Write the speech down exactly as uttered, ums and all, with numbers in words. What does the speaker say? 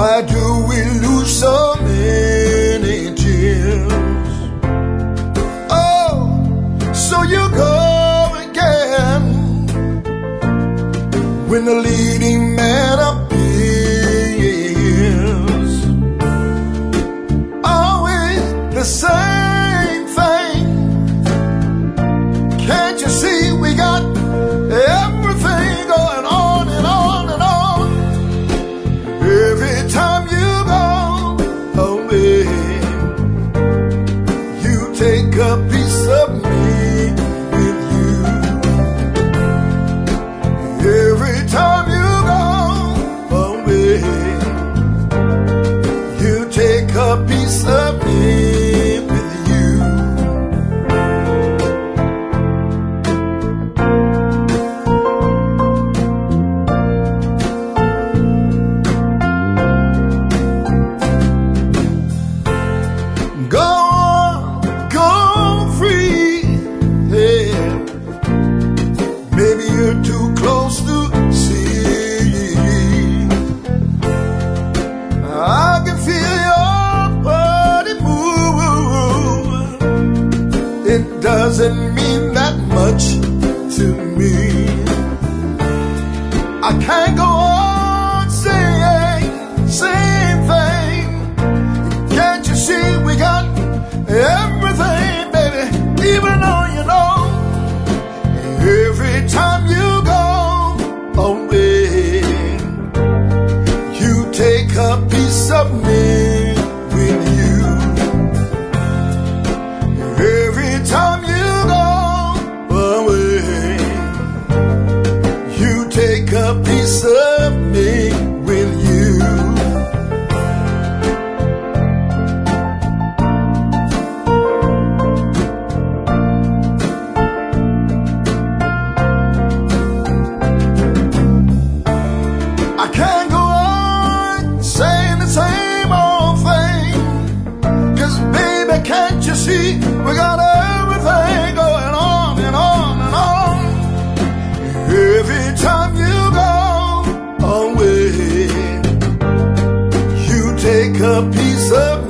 Why do we lose so many tears? Oh, so you go again when the leading man appears. Always the same thing. Can't you see we got everything going on and on and on? Every time you go away, you take a piece of me with you. Every time you go away, you take a piece of me with you. Go on, go free, yeah. Maybe you're too close to see. I can feel your body move. It doesn't mean that much to me. I can't go on saying same thing. Can't you see we got everything, baby? Even though you know, every time you go away, you take a piece of me with you. Every time you go away, you take a piece of me with you. I can't go on saying the same old thing, 'cause baby, can't you see we got everything going on and on and on? Every time you go away, you take a piece of